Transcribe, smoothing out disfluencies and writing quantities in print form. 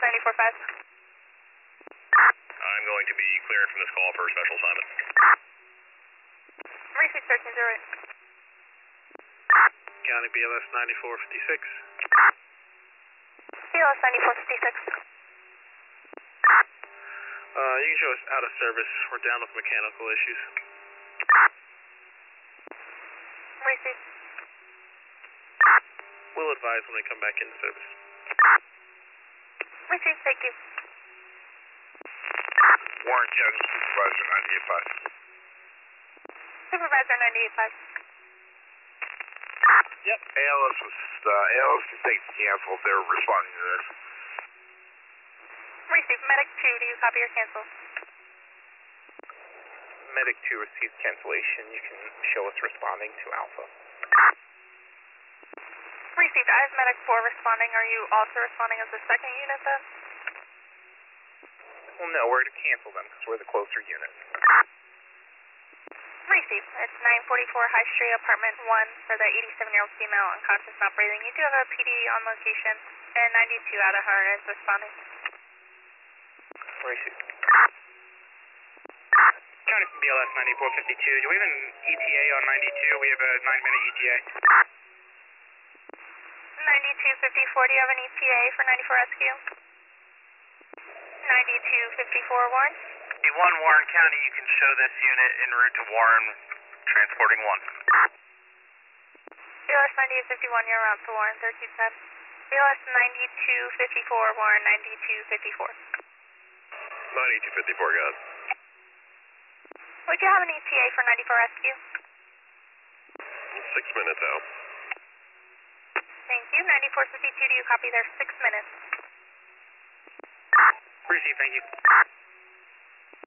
94.5. I'm going to be cleared from this call for a special assignment. Receive 1308. County BLS 9456. BLS 9456. You can show us out of service. We're down with mechanical issues. Receive. We'll advise when we come back into service. Receive, thank you. Warren County Supervisor 98.5. Supervisor 98.5. Yep. ALS ALS mistakes canceled. They're responding to this. Receive. Medic 2, do you copy or cancel? Medic 2 received cancellation. You can show us responding to Alpha. Received. I have Medic 4 responding. Are you also responding as the second unit then? Well, no, we're to cancel them because we're the closer unit. Received. It's 944 High Street, apartment 1 for the 87-year-old female unconscious not breathing. You do have a PD on location, and 92 out of her is responding. Received. County from BLS 9452. Do we have an ETA on 92? We have a 9-minute ETA. 9254, do you have an ETA for 94 rescue? 9254 Warren. The 1 Warren County, you can show this unit en route to Warren, transporting 1. BLS 9851, you're out to Warren, 1310. BLS 9254, Warren 9254. 9254, guys. Would you have an ETA for 94 rescue? 6 minutes out. Thank you. 9452, do you copy there? 6 minutes. Receive, thank you.